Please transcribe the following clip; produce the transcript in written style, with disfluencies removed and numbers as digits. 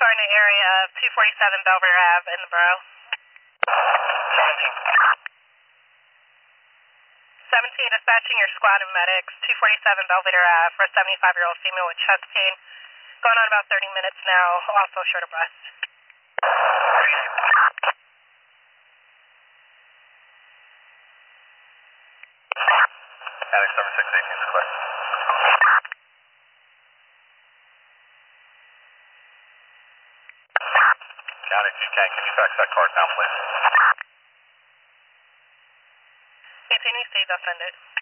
car in the area of 247 Belvedere Ave in the borough. 17 dispatching your squad of medics, 247 Belvedere Ave for a 75-year-old female with chest pain. Going on about 30 minutes now, also short of breath. Alex 7618 Square. County, if you can you fax that card down, please? Continue, stay offended.